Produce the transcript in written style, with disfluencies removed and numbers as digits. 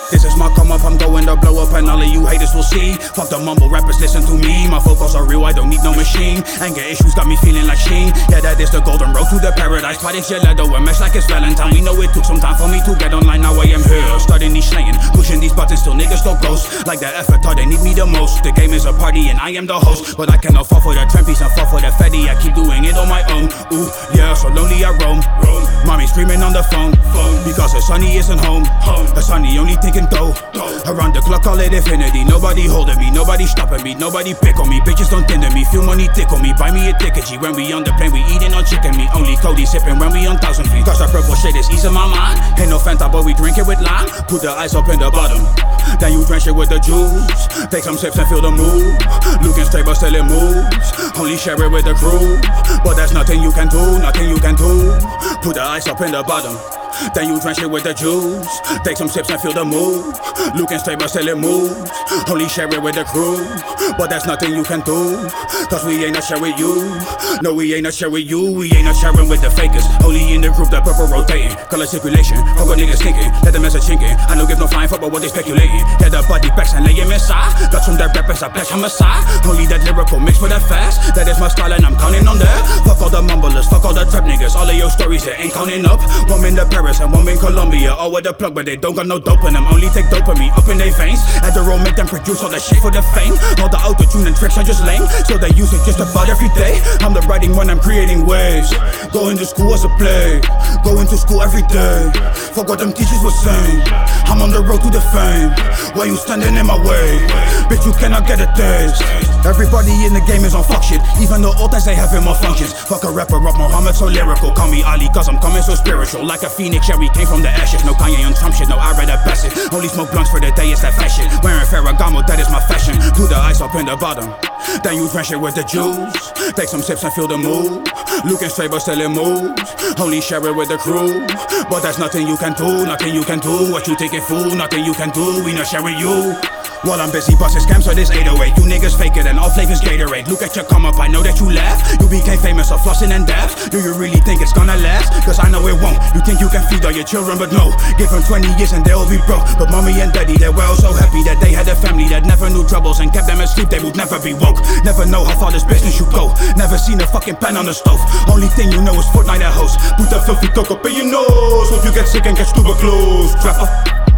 This is my come up, I'm going to blow up and all of you haters will see. Fuck the mumble rappers, listen to me. My vocals are real, I don't need no machine. Anger issues got me feeling like Sheen. Yeah, that is the golden road to the paradise. Fighting gelato and mesh like it's Valentine. We know it took some time for me to get online, now I am here. Starting these slaying, pushing these buttons till niggas go ghost. Like the effort thought they need me the most. The game is a party and I am the host. But I cannot fall for the trampies and fall for the fatty. I keep doing it on my own. Ooh, yeah, so lonely I roam. Mommy screaming on the phone because her sonny isn't home. Her sonny only thinking dough. Around the clock, call it infinity. Nobody holding me, nobody stopping me, nobody pick on me. Bitches don't tend to me, feel money tickle me. Buy me a ticket G. When we on the plane, we eating on chicken meat. Only Cody sipping when we on 1,000 feet. Cause that purple shit is easing my mind. Ain't no Fanta, but we drink it with lime. Put the ice up in the bottom, then you drench it with the juice. Take some sips and feel the mood. Looking straight but still it moves. Only share it with the crew, but there's nothing you can do, nothing you can do. Put the ice up in the bottom, then you drench it with the juice. Take some sips and feel the mood. Looking straight but still it moves. Only share it with the crew, but there's nothing you can do. Cause we ain't not share with you. No, we ain't not share with you. We ain't not sharing with the fakers. Only in the group, the purple rotating. Color circulation, fuck what niggas thinking. Let the message chinking. I don't give no flying fuck about what they speculating. Get the body backs and lay him inside. Got some dead rappers, I bless on my side. Only that lyrical mixed with that fast. That is my style and I'm counting on that. Fuck all the mumblers, fuck all the trap niggas. All of your stories that ain't counting up. One in the Paris and one in Colombia. All with the plug, but they don't got no dope in them. Only take dopamine up in their veins. At the road, make them produce all that shit for the fame. All the auto-tune and tricks are just lame, so they use it just about every day. I'm the writing when I'm creating waves. Going to school as a play. Going to school every day. Fuck what them teachers were saying. I'm on the road to the fame. Why you standing in my way? Bitch, you cannot get a taste. Everybody in the game is on fuck shit. Even the old times they having more functions. Fuck a rapper up Muhammad so lyrical. Call me Ali cause I'm coming so spiritual. Like a phoenix, yeah we came from the ashes. No Kanye on Trump shit, no I rather pass it. Only smoke blunts for the day, it's that fat shit. Wearing Ferragamo, that is my fashion. Put the ice up in the bottom, then you drench it with the juice. Take some sips and feel the mood. Looking straight but still it moves. Only share it with the crew, but there's nothing you can do, nothing you can do. What you taking fool, nothing you can do. We not sharing you. While I'm busy busting scams on this 808. You niggas fake it and all flavors Gatorade. Look at your come up, I know that you laugh. You became famous of flossing and daft. Do you really think it's gonna last? Cause I know it won't. You think you can feed all your children, but no. Give them 20 years and they'll be broke. But mommy and daddy, they were all so happy that they had a family that never knew troubles and kept them asleep. They would never be woke. Never know how far this business you go. Never seen a fucking pan on the stove. Only thing you know is Fortnite at host. Put that filthy coke up in your nose. Hope you get sick and catch tuberculosis. Trapper.